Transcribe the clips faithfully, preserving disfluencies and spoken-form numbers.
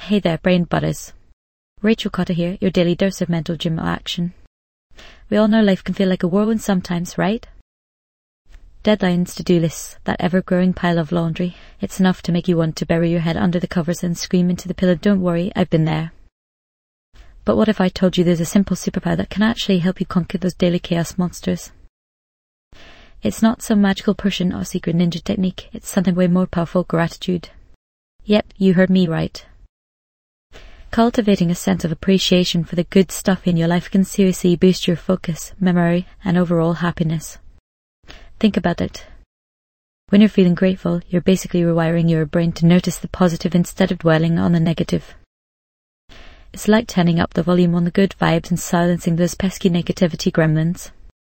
Hey there, brain buddies. Rachel Cotter here, your daily dose of mental gym action. We all know life can feel like a whirlwind sometimes, right? Deadlines, to-do lists, that ever-growing pile of laundry. It's enough to make you want to bury your head under the covers and scream into the pillow, "Don't worry, I've been there." But what if I told you there's a simple superpower that can actually help you conquer those daily chaos monsters? It's not some magical potion or secret ninja technique, it's something way more powerful: gratitude. Yep, you heard me right. Cultivating a sense of appreciation for the good stuff in your life can seriously boost your focus, memory, and overall happiness. Think about it. When you're feeling grateful, you're basically rewiring your brain to notice the positive instead of dwelling on the negative. It's like turning up the volume on the good vibes and silencing those pesky negativity gremlins.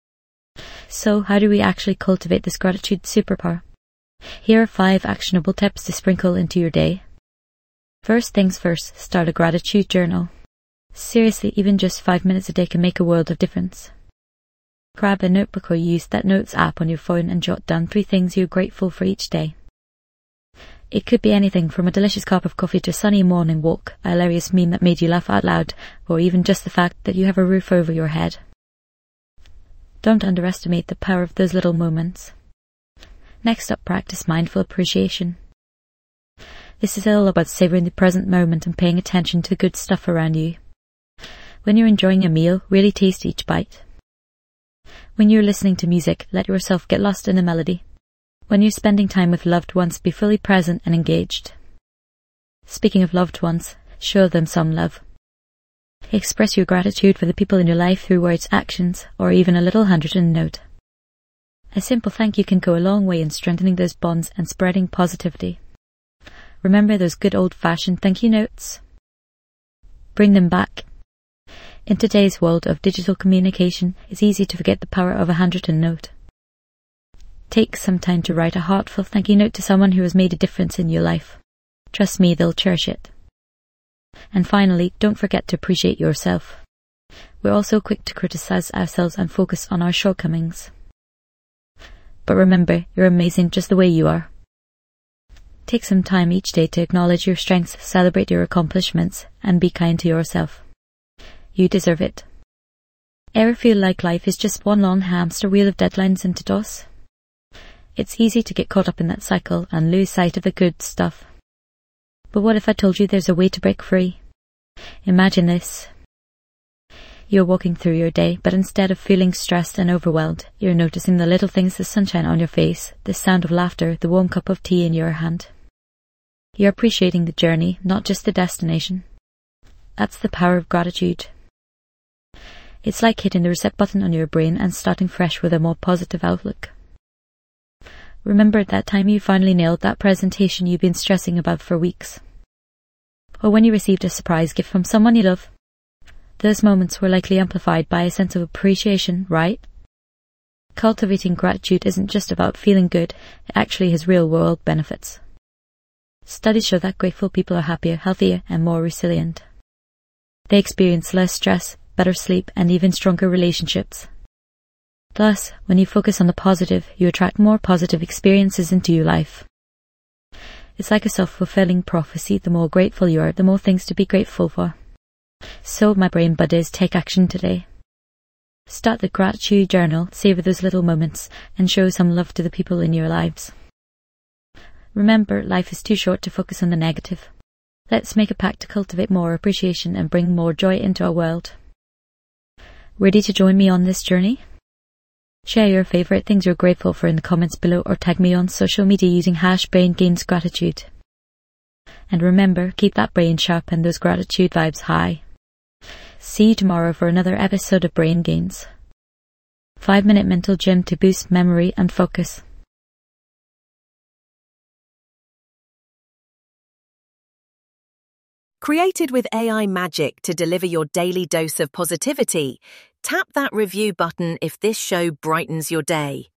So, how do we actually cultivate this gratitude superpower? Here are five actionable tips to sprinkle into your day. First things first, start a gratitude journal. Seriously, even just five minutes a day can make a world of difference. Grab a notebook or use that notes app on your phone and jot down three things you're grateful for each day. It could be anything from a delicious cup of coffee to a sunny morning walk, a hilarious meme that made you laugh out loud, or even just the fact that you have a roof over your head. Don't underestimate the power of those little moments. Next up, practice mindful appreciation. This is all about savoring the present moment and paying attention to the good stuff around you. When you're enjoying a meal, really taste each bite. When you're listening to music, let yourself get lost in the melody. When you're spending time with loved ones, be fully present and engaged. Speaking of loved ones, show them some love. Express your gratitude for the people in your life through words, actions, or even a little handwritten note. A simple thank you can go a long way in strengthening those bonds and spreading positivity. Remember those good old-fashioned thank you notes? Bring them back. In today's world of digital communication, it's easy to forget the power of a handwritten note. Take some time to write a heartfelt thank you note to someone who has made a difference in your life. Trust me, they'll cherish it. And finally, don't forget to appreciate yourself. We're also quick to criticize ourselves and focus on our shortcomings. But remember, you're amazing just the way you are. Take some time each day to acknowledge your strengths, celebrate your accomplishments, and be kind to yourself. You deserve it. Ever feel like life is just one long hamster wheel of deadlines and to-dos? It's easy to get caught up in that cycle and lose sight of the good stuff. But what if I told you there's a way to break free? Imagine this. You're walking through your day, but instead of feeling stressed and overwhelmed, you're noticing the little things: the sunshine on your face, the sound of laughter, the warm cup of tea in your hand. You're appreciating the journey, not just the destination. That's the power of gratitude. It's like hitting the reset button on your brain and starting fresh with a more positive outlook. Remember that time you finally nailed that presentation you've been stressing about for weeks? Or when you received a surprise gift from someone you love? Those moments were likely amplified by a sense of appreciation, right? Cultivating gratitude isn't just about feeling good, it actually has real-world benefits. Studies show that grateful people are happier, healthier, and more resilient. They experience less stress, better sleep, and even stronger relationships. Thus, when you focus on the positive, you attract more positive experiences into your life. It's like a self-fulfilling prophecy: the more grateful you are, the more things to be grateful for. So, my brain buddies, take action today. Start the gratitude journal, savor those little moments, and show some love to the people in your lives. Remember, life is too short to focus on the negative. Let's make a pact to cultivate more appreciation and bring more joy into our world. Ready to join me on this journey? Share your favourite things you're grateful for in the comments below, or tag me on social media using hash BrainGainsGratitude. And remember, keep that brain sharp and those gratitude vibes high. See you tomorrow for another episode of Brain Gains. five minute mental gym to boost memory and focus. Created with A I magic to deliver your daily dose of positivity, tap that review button if this show brightens your day.